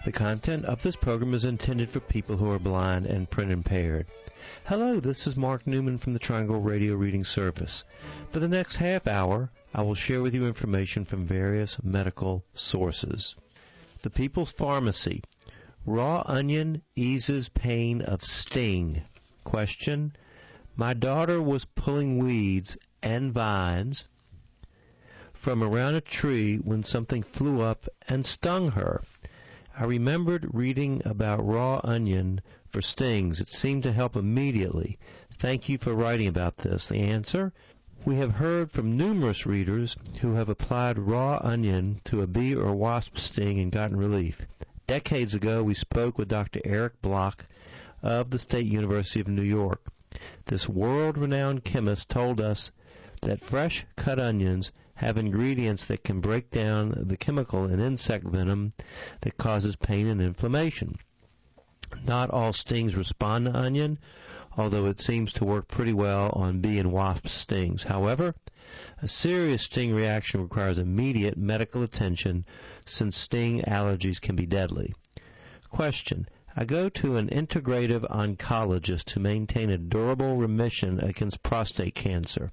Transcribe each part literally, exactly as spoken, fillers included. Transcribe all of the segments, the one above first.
The content of this program is intended for people who are blind and print impaired. Hello, this is Mark Newman from the Triangle Radio Reading Service. For the next half hour, I will share with you information from various medical sources. The People's Pharmacy. Raw onion eases pain of sting. Question. My daughter was pulling weeds and vines from around a tree when something flew up and stung her. I remembered reading about raw onion for stings. It seemed to help immediately. Thank you for writing about this. The answer? We have heard from numerous readers who have applied raw onion to a bee or wasp sting and gotten relief. Decades ago, we spoke with Doctor Eric Block of the State University of New York. This world-renowned chemist told us that fresh cut onions have ingredients that can break down the chemical in insect venom that causes pain and inflammation. Not all stings respond to onion, although it seems to work pretty well on bee and wasp stings. However, a serious sting reaction requires immediate medical attention since sting allergies can be deadly. Question. I go to an integrative oncologist to maintain a durable remission against prostate cancer.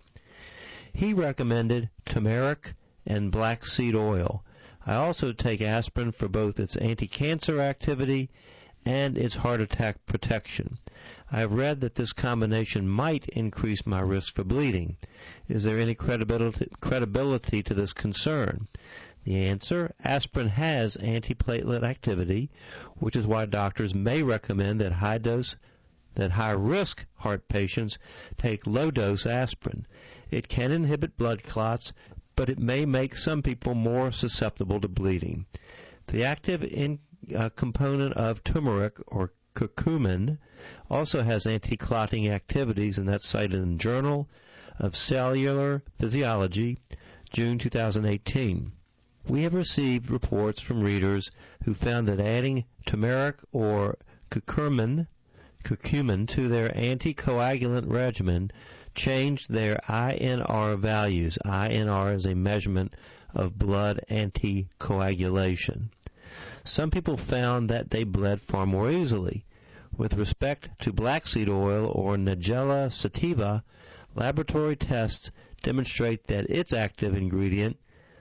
He recommended turmeric and black seed oil. I also take aspirin for both its anti-cancer activity and its heart attack protection. I have read that this combination might increase my risk for bleeding. Is there any credibility, credibility to this concern? The answer, aspirin has antiplatelet activity, which is why doctors may recommend that high dose that high-risk heart patients take low-dose aspirin. It can inhibit blood clots, but it may make some people more susceptible to bleeding. The active in, uh, component of turmeric, or curcumin, also has anti-clotting activities, and that's cited in the Journal of Cellular Physiology, June two thousand eighteen. We have received reports from readers who found that adding turmeric or curcumin curcumin to their anticoagulant regimen changed their I N R values. I N R is a measurement of blood anticoagulation. Some people found that they bled far more easily. With respect to black seed oil or Nigella sativa, laboratory tests demonstrate that its active ingredient,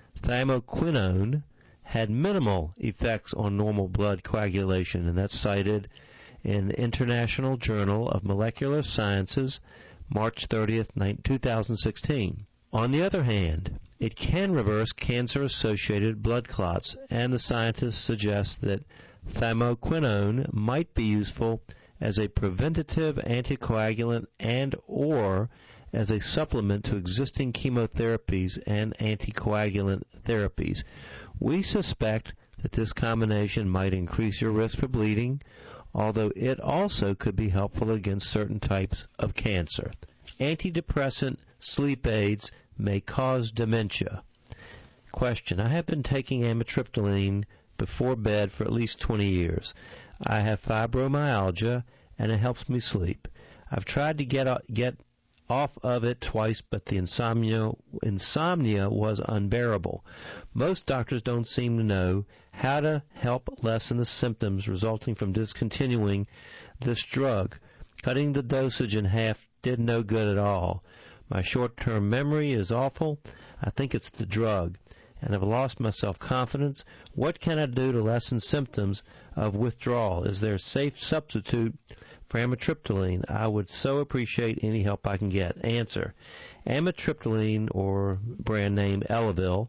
thymoquinone, had minimal effects on normal blood coagulation, and that's cited in the International Journal of Molecular Sciences, March thirtieth, two thousand sixteen. On the other hand, it can reverse cancer-associated blood clots, and the scientists suggest that thymoquinone might be useful as a preventative anticoagulant and or as a supplement to existing chemotherapies and anticoagulant therapies. We suspect that this combination might increase your risk for bleeding, although it also could be helpful against certain types of cancer. Antidepressant sleep aids may cause dementia. Question. I have been taking amitriptyline before bed for at least twenty years. I have fibromyalgia, and it helps me sleep. I've tried to get get off of it twice, but the insomnia insomnia was unbearable. Most doctors don't seem to know how to help lessen the symptoms resulting from discontinuing this drug. Cutting the dosage in half did no good at all. My short-term memory is awful. I think it's the drug, and I've lost my self-confidence. What can I do to lessen symptoms of withdrawal? Is there a safe substitute for amitriptyline? I would so appreciate any help I can get. Answer. Amitriptyline, or brand name Elavil,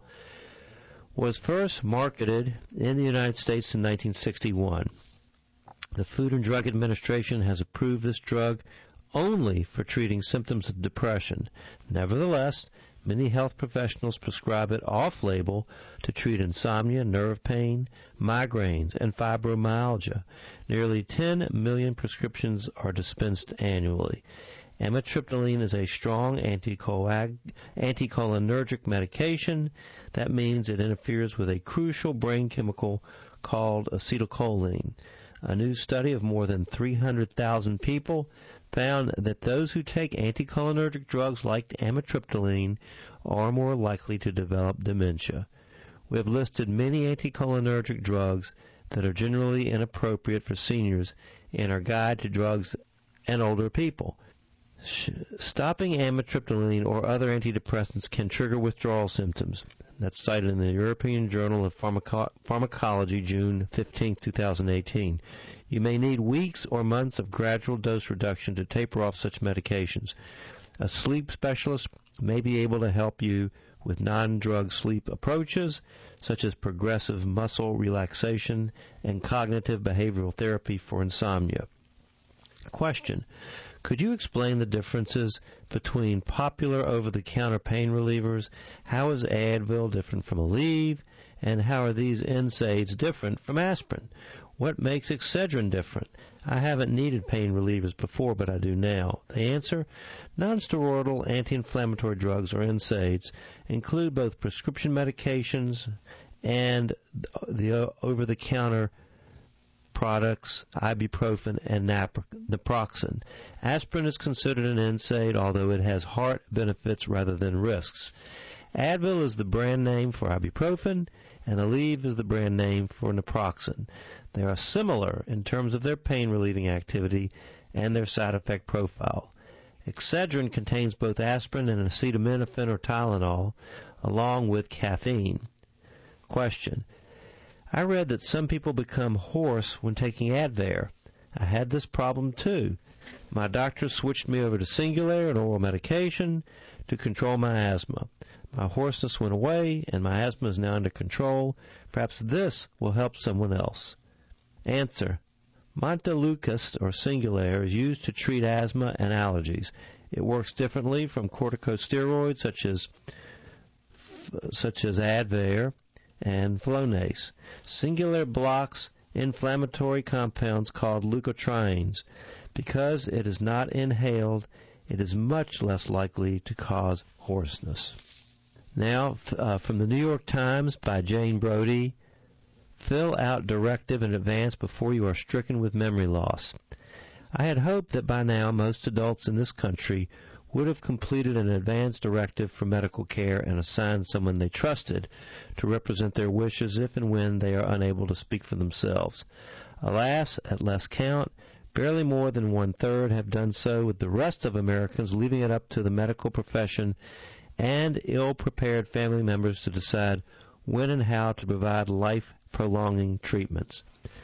was first marketed in the United States in nineteen sixty-one. The Food and Drug Administration has approved this drug only for treating symptoms of depression. Nevertheless, many health professionals prescribe it off-label to treat insomnia, nerve pain, migraines, and fibromyalgia. Nearly ten million prescriptions are dispensed annually. Amitriptyline is a strong anticoag- anticholinergic medication. That means it interferes with a crucial brain chemical called acetylcholine. A new study of more than three hundred thousand people found that those who take anticholinergic drugs like amitriptyline are more likely to develop dementia. We have listed many anticholinergic drugs that are generally inappropriate for seniors in our Guide to Drugs and Older People. Stopping amitriptyline or other antidepressants can trigger withdrawal symptoms. That's cited in the European Journal of Pharmaco- Pharmacology, June fifteenth, twenty eighteen. You may need weeks or months of gradual dose reduction to taper off such medications. A sleep specialist may be able to help you with non-drug sleep approaches, such as progressive muscle relaxation and cognitive behavioral therapy for insomnia. Question: could you explain the differences between popular over-the-counter pain relievers? How is Advil different from Aleve? And how are these N SAIDs different from aspirin? What makes Excedrin different? I haven't needed pain relievers before, but I do now. The answer: nonsteroidal anti-inflammatory drugs, or N SAIDs, include both prescription medications and the over-the-counter products, ibuprofen and naproxen. Aspirin is considered an N SAID, although it has heart benefits rather than risks. Advil is the brand name for ibuprofen, and Aleve is the brand name for naproxen. They are similar in terms of their pain-relieving activity and their side effect profile. Excedrin contains both aspirin and acetaminophen or Tylenol, along with caffeine. Question: I read that some people become hoarse when taking Advair. I had this problem too. My doctor switched me over to Singulair, an oral medication, to control my asthma. My hoarseness went away, and my asthma is now under control. Perhaps this will help someone else. Answer: Montelukast, or Singulair, is used to treat asthma and allergies. It works differently from corticosteroids such as such as Advair and Flonase. Singulair blocks inflammatory compounds called leukotrienes. Because it is not inhaled, it is much less likely to cause hoarseness. Now, uh, from the New York Times by Jane Brody: fill out directive in advance before you are stricken with memory loss. I had hoped that by now most adults in this country would have completed an advance directive for medical care and assigned someone they trusted to represent their wishes if and when they are unable to speak for themselves. Alas, at last count, barely more than one-third have done so, with the rest of Americans leaving it up to the medical profession and ill-prepared family members to decide when and how to provide life-prolonging treatments.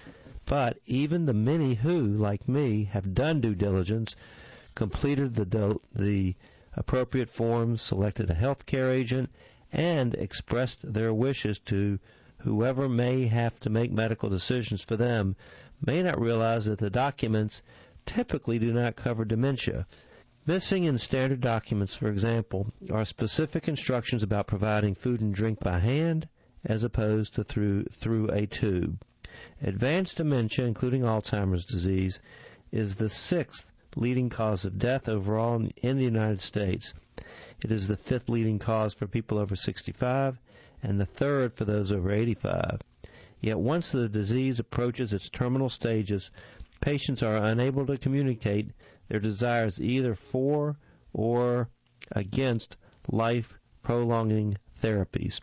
But even the many who, like me, have done due diligence, completed the, the appropriate forms, selected a health care agent, and expressed their wishes to whoever may have to make medical decisions for them, may not realize that the documents typically do not cover dementia. Missing in standard documents, for example, are specific instructions about providing food and drink by hand as opposed to through, through a tube. Advanced dementia, including Alzheimer's disease, is the sixth leading cause of death overall in the United States. It is the fifth leading cause for people over sixty-five and the third for those over eighty-five. Yet once the disease approaches its terminal stages, patients are unable to communicate their desires either for or against life-prolonging therapies.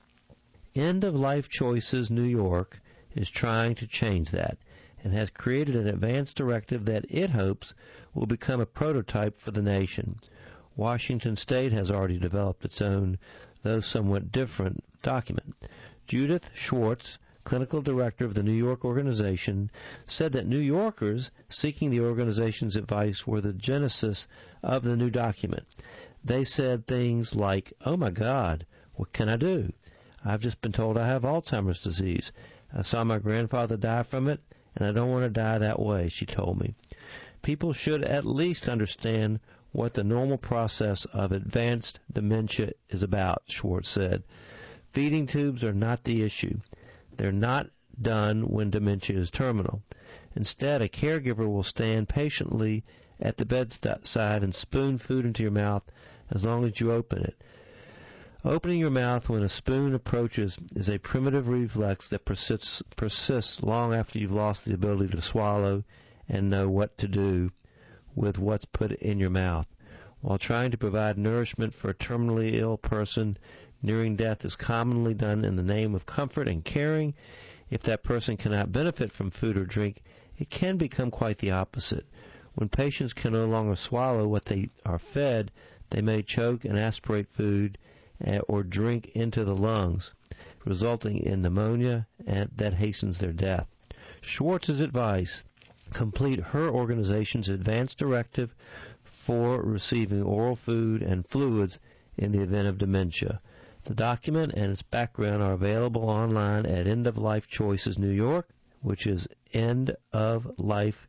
End of Life Choices New York is trying to change that and has created an advance directive that it hopes will become a prototype for the nation. Washington State has already developed its own, though somewhat different, document. Judith Schwartz, clinical director of the New York organization, said that New Yorkers seeking the organization's advice were the genesis of the new document. They said things like, "Oh my God, what can I do? I've just been told I have Alzheimer's disease. I saw my grandfather die from it, and I don't want to die that way," she told me. People should at least understand what the normal process of advanced dementia is about, Schwartz said. Feeding tubes are not the issue. They're not done when dementia is terminal. Instead, a caregiver will stand patiently at the bedside and spoon food into your mouth as long as you open it. Opening your mouth when a spoon approaches is a primitive reflex that persists, persists long after you've lost the ability to swallow and know what to do with what's put in your mouth. While trying to provide nourishment for a terminally ill person, nearing death is commonly done in the name of comfort and caring. If that person cannot benefit from food or drink, it can become quite the opposite. When patients can no longer swallow what they are fed, they may choke and aspirate food or drink into the lungs, resulting in pneumonia and that hastens their death. Schwartz's advice: complete her organization's advance directive for receiving oral food and fluids in the event of dementia. The document and its background are available online at End of Life Choices New York, which is end of life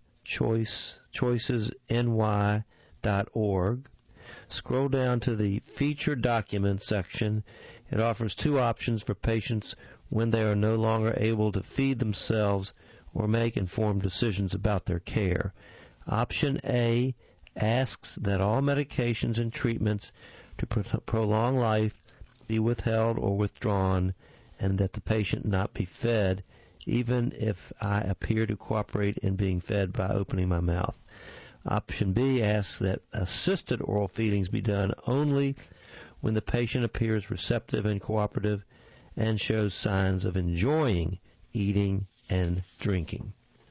choices n y dot org. Scroll down to the Featured Documents section. It offers two options for patients when they are no longer able to feed themselves or make informed decisions about their care. Option A asks that all medications and treatments to pro- prolong life be withheld or withdrawn, and that the patient not be fed, even if I appear to cooperate in being fed by opening my mouth. Option B asks that assisted oral feedings be done only when the patient appears receptive and cooperative and shows signs of enjoying eating and drinking.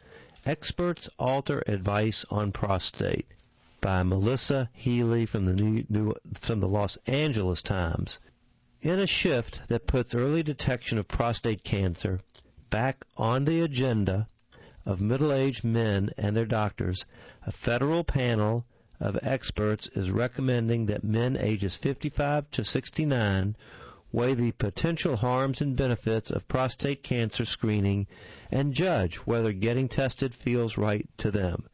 Experts Alter Advice on Prostate by Melissa Healy from the New, New, from the Los Angeles Times. In a shift that puts early detection of prostate cancer back on the agenda of middle-aged men and their doctors, a federal panel of experts is recommending that men ages fifty-five to sixty-nine weigh the potential harms and benefits of prostate cancer screening and judge whether getting tested feels right to them.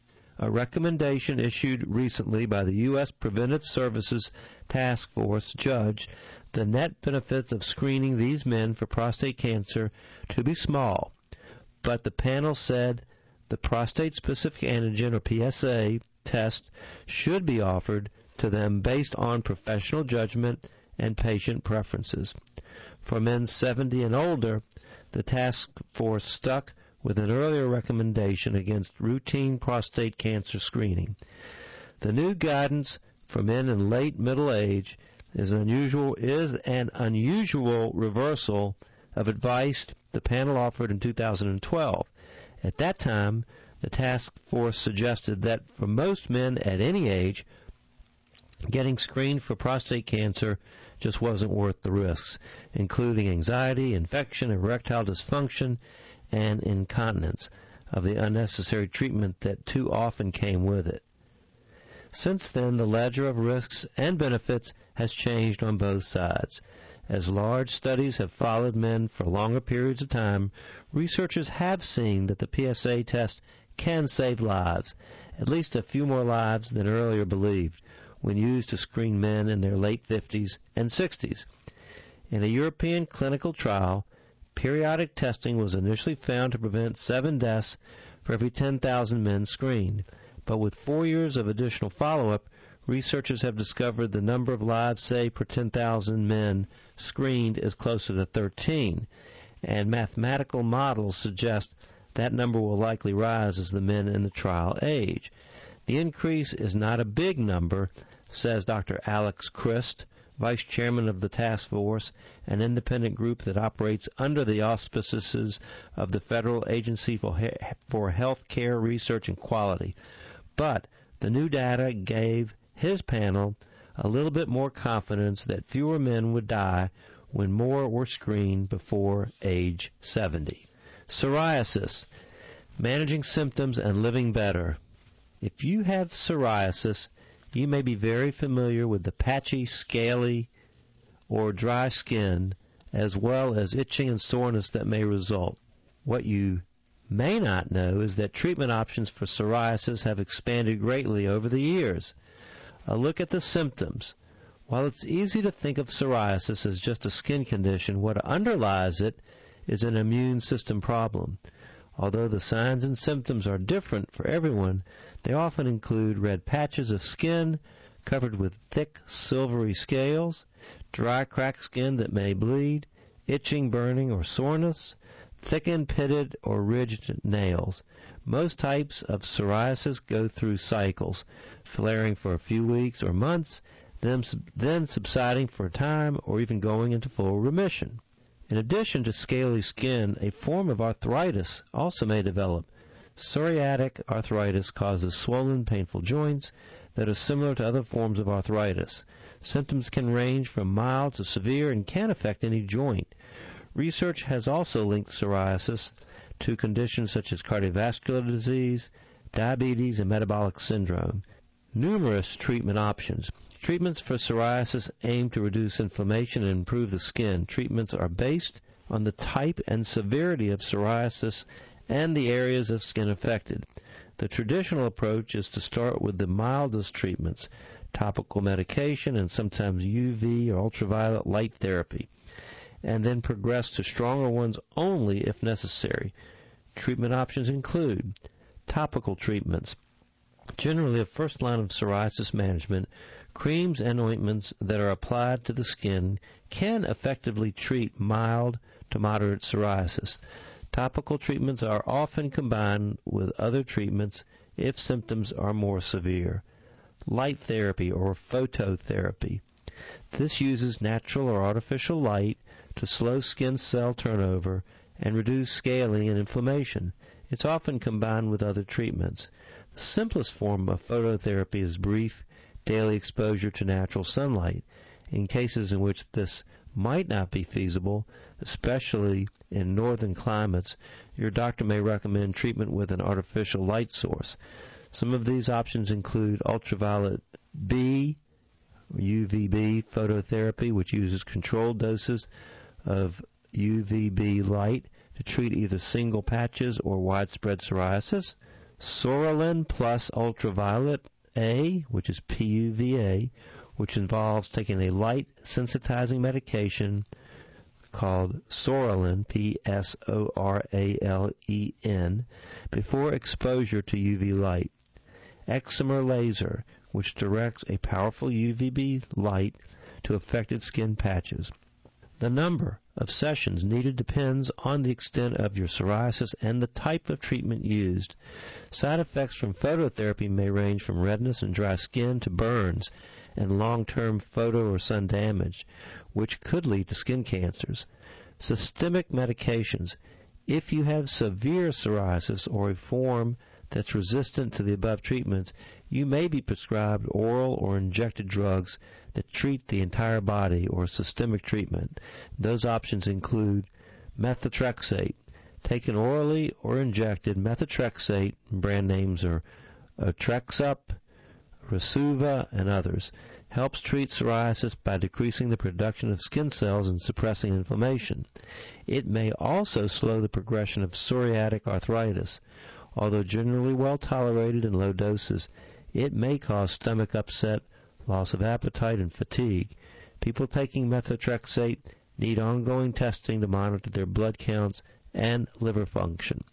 A recommendation issued recently by the U S Preventive Services Task Force judged the net benefits of screening these men for prostate cancer to be small, but the panel said the prostate-specific antigen, or P S A, test should be offered to them based on professional judgment and patient preferences. For men seventy and older, the task force stuck with an earlier recommendation against routine prostate cancer screening. The new guidance for men in late middle age is an unusual is an unusual reversal of advice the panel offered in two thousand twelve. At that time, the task force suggested that for most men at any age, getting screened for prostate cancer just wasn't worth the risks, including anxiety, infection, erectile dysfunction, and incontinence of the unnecessary treatment that too often came with it. Since then, the ledger of risks and benefits has changed on both sides. As large studies have followed men for longer periods of time, researchers have seen that the P S A test can save lives, at least a few more lives than earlier believed, when used to screen men in their late fifties and sixties. In a European clinical trial, periodic testing was initially found to prevent seven deaths for every ten thousand men screened. But with four years of additional follow-up, researchers have discovered the number of lives saved per ten thousand men screened is closer to thirteen, and mathematical models suggest that number will likely rise as the men in the trial age. The increase is not a big number, says Doctor Alex Christ, vice chairman of the task force, an independent group that operates under the auspices of the Federal Agency for, He- for Health Care Research and Quality. But the new data gave his panel a little bit more confidence that fewer men would die when more were screened before age seventy. Psoriasis, managing symptoms and living better. If you have psoriasis, you may be very familiar with the patchy, scaly, or dry skin, as well as itching and soreness that may result. What you may not know is that treatment options for psoriasis have expanded greatly over the years. A look at the symptoms. While it's easy to think of psoriasis as just a skin condition, what underlies it is an immune system problem. Although the signs and symptoms are different for everyone, they often include red patches of skin covered with thick, silvery scales, dry, cracked skin that may bleed, itching, burning, or soreness, thickened, pitted, or ridged nails. Most types of psoriasis go through cycles, flaring for a few weeks or months, then, then subsiding for a time, or even going into full remission. In addition to scaly skin, a form of arthritis also may develop. Psoriatic arthritis causes swollen, painful joints that are similar to other forms of arthritis. Symptoms can range from mild to severe and can affect any joint. Research has also linked psoriasis to conditions such as cardiovascular disease, diabetes, and metabolic syndrome. Numerous treatment options. Treatments for psoriasis aim to reduce inflammation and improve the skin. Treatments are based on the type and severity of psoriasis and the areas of skin affected. The traditional approach is to start with the mildest treatments, topical medication and sometimes U V or ultraviolet light therapy, and then progress to stronger ones only if necessary. Treatment options include topical treatments. Generally, a first line of psoriasis management, creams and ointments that are applied to the skin can effectively treat mild to moderate psoriasis. Topical treatments are often combined with other treatments if symptoms are more severe. Light therapy or phototherapy. This uses natural or artificial light to slow skin cell turnover and reduce scaling and inflammation. It's often combined with other treatments. The simplest form of phototherapy is brief daily exposure to natural sunlight. In cases in which this might not be feasible, especially in northern climates, your doctor may recommend treatment with an artificial light source. Some of these options include ultraviolet B, U V B phototherapy, which uses controlled doses of U V B light to treat either single patches or widespread psoriasis. Psoralen plus ultraviolet A, which is P U V A, which involves taking a light sensitizing medication called Psoralen, P S O R A L E N, before exposure to U V light. Excimer laser, which directs a powerful U V B light to affected skin patches. The number of sessions needed depends on the extent of your psoriasis and the type of treatment used. Side effects from phototherapy may range from redness and dry skin to burns and long-term photo or sun damage, which could lead to skin cancers. Systemic medications. If you have severe psoriasis or a form that's resistant to the above treatments, you may be prescribed oral or injected drugs that treat the entire body or systemic treatment. Those options include methotrexate. Taken orally or injected, methotrexate, brand names are Otrexup, Rasuva, and others, helps treat psoriasis by decreasing the production of skin cells and suppressing inflammation. It may also slow the progression of psoriatic arthritis. Although generally well tolerated in low doses, it may cause stomach upset, loss of appetite, and fatigue. People taking methotrexate need ongoing testing to monitor their blood counts and liver function.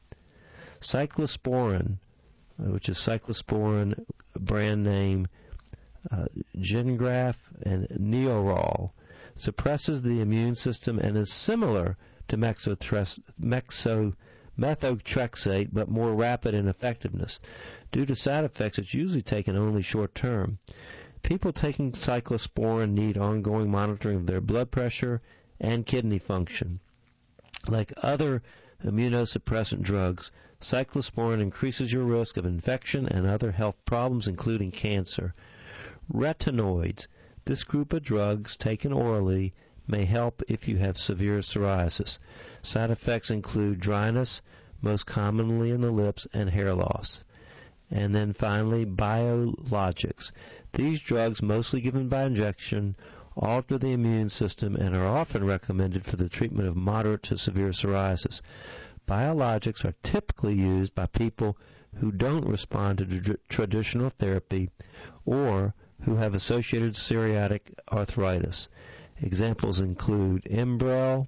Cyclosporin, which is cyclosporin brand name uh, Gengraf and Neorol, suppresses the immune system and is similar to mexotres- mexo, methotrexate but more rapid in effectiveness. Due to side effects, it's usually taken only short term. People taking cyclosporin need ongoing monitoring of their blood pressure and kidney function. Like other immunosuppressant drugs, cyclosporin increases your risk of infection and other health problems, including cancer. Retinoids. This group of drugs taken orally may help if you have severe psoriasis. Side effects include dryness, most commonly in the lips, and hair loss. And then finally, biologics. These drugs, mostly given by injection, alter the immune system and are often recommended for the treatment of moderate to severe psoriasis. Biologics are typically used by people who don't respond to tr- traditional therapy or who have associated psoriatic arthritis. Examples include Enbrel,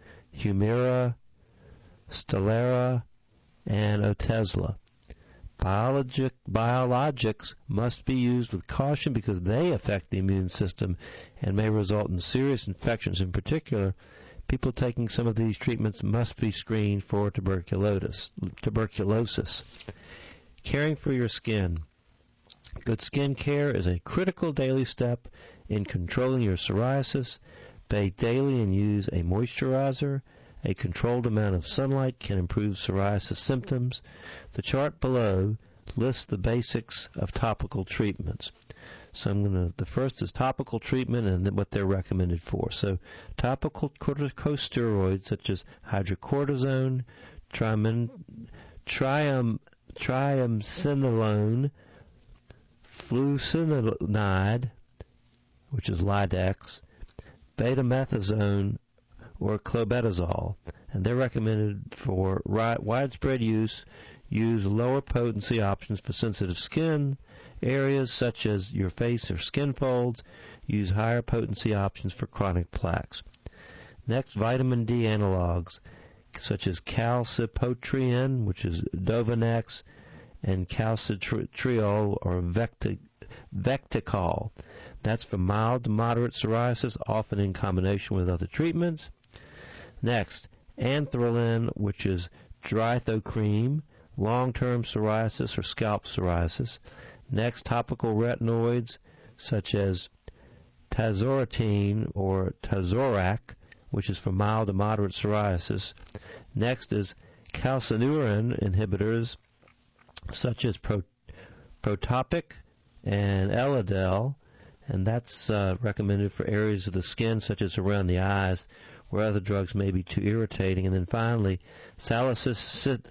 Humira, Stelara, and Otezla. Biologic, biologics must be used with caution because they affect the immune system and may result in serious infections. In particular, people taking some of these treatments must be screened for tuberculosis. tuberculosis. Caring for your skin. Good skin care is a critical daily step in controlling your psoriasis. Bathe daily and use a moisturizer. A controlled amount of sunlight can improve psoriasis symptoms. The chart below lists the basics of topical treatments. So I'm going to, the first is topical treatment and then what they're recommended for. So topical corticosteroids such as hydrocortisone, triam, triam, triamcinolone, fluocinolone, which is Lidex, betamethasone, or clobetasol, and they're recommended for ri- widespread use. Use lower potency options for sensitive skin areas such as your face or skin folds. Use higher potency options for chronic plaques. Next, vitamin D analogs such as calcipotriene, which is Dovanax, and calcitriol or Vecti- Vecticol. That's for mild to moderate psoriasis, often in combination with other treatments. Next, anthralin, which is Drithocreme, long-term psoriasis or scalp psoriasis. Next, topical retinoids such as Tazorotene or Tazorac, which is for mild to moderate psoriasis. Next is calcineurin inhibitors such as Pro- Protopic and Elidel, and that's uh, recommended for areas of the skin such as around the eyes where other drugs may be too irritating. And then finally, salicylic,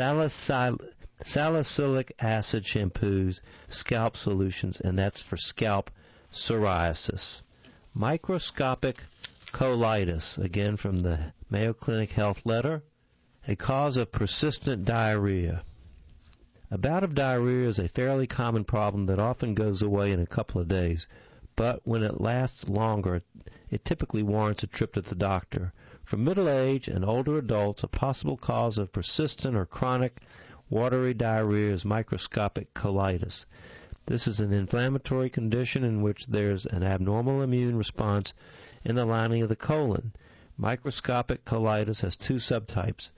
salicylic acid shampoos, scalp solutions, and that's for scalp psoriasis. Microscopic colitis, again from the Mayo Clinic Health Letter, a cause of persistent diarrhea. A bout of diarrhea is a fairly common problem that often goes away in a couple of days, but when it lasts longer, it typically warrants a trip to the doctor. For middle-aged and older adults, a possible cause of persistent or chronic watery diarrhea is microscopic colitis. This is an inflammatory condition in which there's an abnormal immune response in the lining of the colon. Microscopic colitis has two subtypes,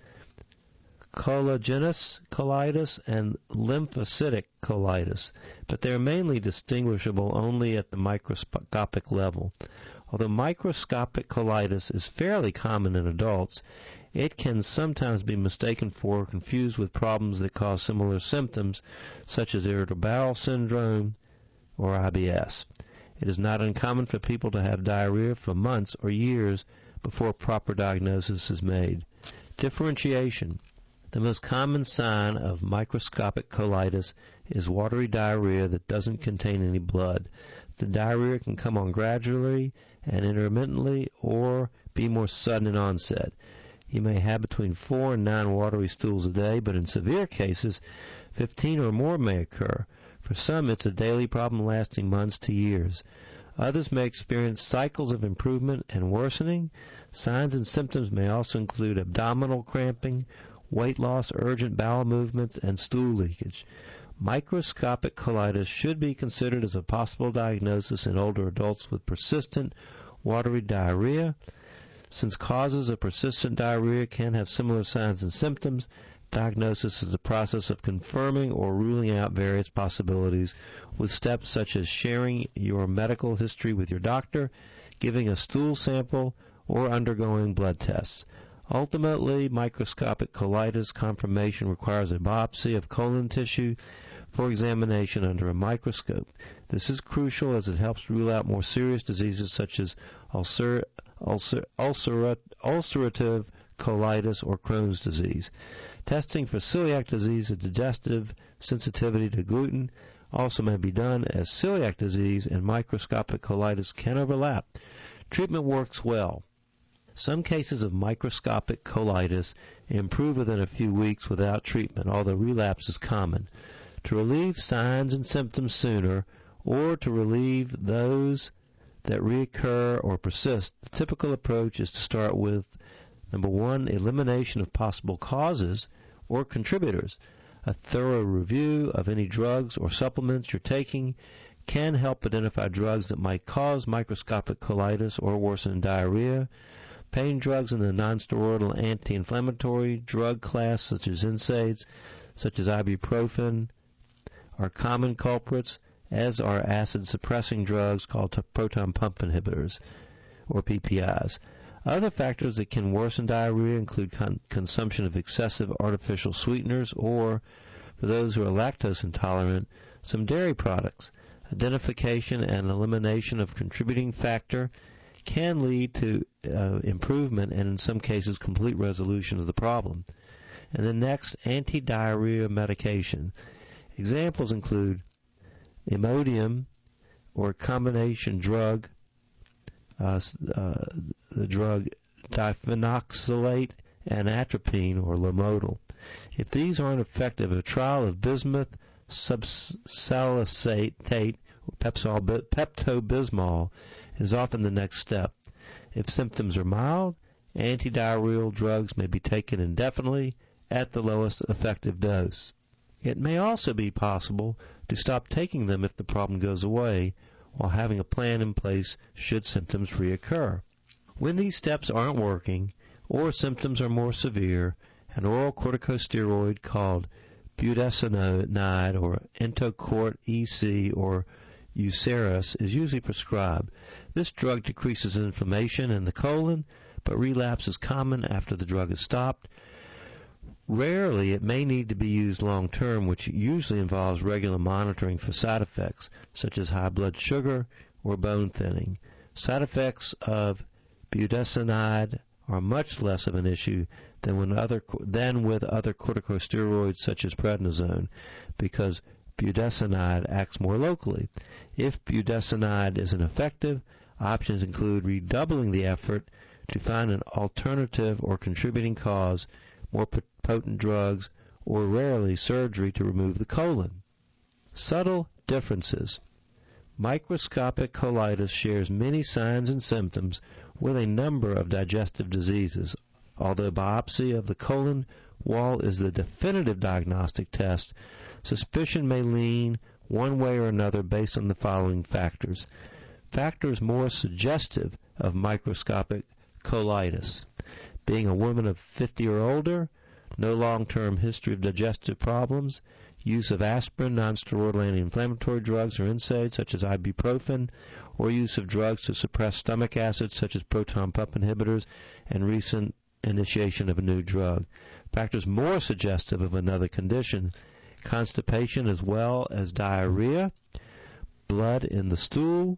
collagenous colitis and lymphocytic colitis, but they are mainly distinguishable only at the microscopic level. Although microscopic colitis is fairly common in adults, it can sometimes be mistaken for or confused with problems that cause similar symptoms, such as irritable bowel syndrome or I B S. It is not uncommon for people to have diarrhea for months or years before proper diagnosis is made. Differentiation. The most common sign of microscopic colitis is watery diarrhea that doesn't contain any blood. The diarrhea can come on gradually and intermittently or be more sudden in onset. You may have between four and nine watery stools a day, but in severe cases, fifteen or more may occur. For some, it's a daily problem lasting months to years. Others may experience cycles of improvement and worsening. Signs and symptoms may also include abdominal cramping, weight loss, urgent bowel movements, and stool leakage. Microscopic colitis should be considered as a possible diagnosis in older adults with persistent watery diarrhea. Since causes of persistent diarrhea can have similar signs and symptoms, diagnosis is the process of confirming or ruling out various possibilities with steps such as sharing your medical history with your doctor, giving a stool sample, or undergoing blood tests. Ultimately, microscopic colitis confirmation requires a biopsy of colon tissue for examination under a microscope. This is crucial as it helps rule out more serious diseases such as ulcer, ulcer, ulcer, ulcerative colitis or Crohn's disease. Testing for celiac disease and digestive sensitivity to gluten also may be done, as celiac disease and microscopic colitis can overlap. Treatment works well. Some cases of microscopic colitis improve within a few weeks without treatment, although relapse is common. To relieve signs and symptoms sooner, or to relieve those that reoccur or persist, the typical approach is to start with, number one, elimination of possible causes or contributors. A thorough review of any drugs or supplements you're taking can help identify drugs that might cause microscopic colitis or worsen diarrhea. Pain drugs in the nonsteroidal anti-inflammatory drug class, such as N SAIDs, such as ibuprofen, are common culprits, as are acid-suppressing drugs called proton pump inhibitors, or P P Is. Other factors that can worsen diarrhea include con- consumption of excessive artificial sweeteners or, for those who are lactose intolerant, some dairy products. Identification and elimination of contributing factor can lead to uh, improvement and in some cases complete resolution of the problem. And then next, anti-diarrhea medication. Examples include Imodium or combination drug, uh, uh, the drug difenoxylate and atropine or Lomotil. If these aren't effective, a trial of bismuth subsalicate, Pepto-Bismol, is often the next step. If symptoms are mild, antidiarrheal drugs may be taken indefinitely at the lowest effective dose. It may also be possible to stop taking them if the problem goes away, while having a plan in place should symptoms reoccur. When these steps aren't working, or symptoms are more severe, an oral corticosteroid called budesonide or Entocort E C or Uceris is usually prescribed. This drug decreases inflammation in the colon, but relapse is common after the drug is stopped. Rarely it may need to be used long-term, which usually involves regular monitoring for side effects, such as high blood sugar or bone thinning. Side effects of budesonide are much less of an issue than, when other, than with other corticosteroids such as prednisone, because budesonide acts more locally. If budesonide isn't effective, options include redoubling the effort to find an alternative or contributing cause, more potent drugs, or rarely surgery to remove the colon. Subtle differences. Microscopic colitis shares many signs and symptoms with a number of digestive diseases. Although biopsy of the colon wall is the definitive diagnostic test, suspicion may lean one way or another based on the following factors. Factors more suggestive of microscopic colitis: being a woman of fifty or older, no long-term history of digestive problems, use of aspirin, nonsteroidal anti-inflammatory drugs, or N SAIDs such as ibuprofen, or use of drugs to suppress stomach acids such as proton pump inhibitors, and recent initiation of a new drug. Factors more suggestive of another condition: constipation as well as diarrhea, blood in the stool,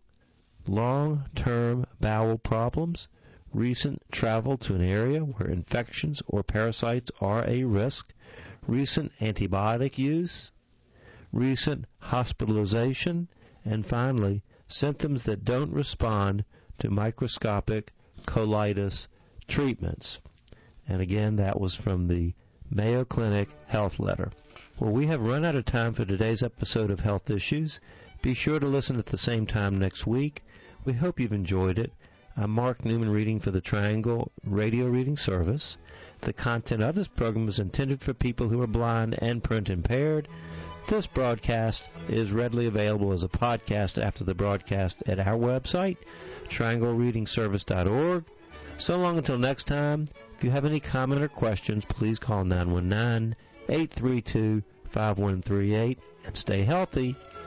long-term bowel problems, recent travel to an area where infections or parasites are a risk, recent antibiotic use, recent hospitalization, and finally, symptoms that don't respond to microscopic colitis treatments. And again, that was from the Mayo Clinic Health Letter. Well, we have run out of time for today's episode of Health Issues. Be sure to listen at the same time next week. We hope you've enjoyed it. I'm Mark Newman reading for the Triangle Radio Reading Service. The content of this program is intended for people who are blind and print impaired. This broadcast is readily available as a podcast after the broadcast at our website, triangle reading service dot org. So long until next time, if you have any comment or questions, please call nine one nine, eight three two, five one three eight and stay healthy.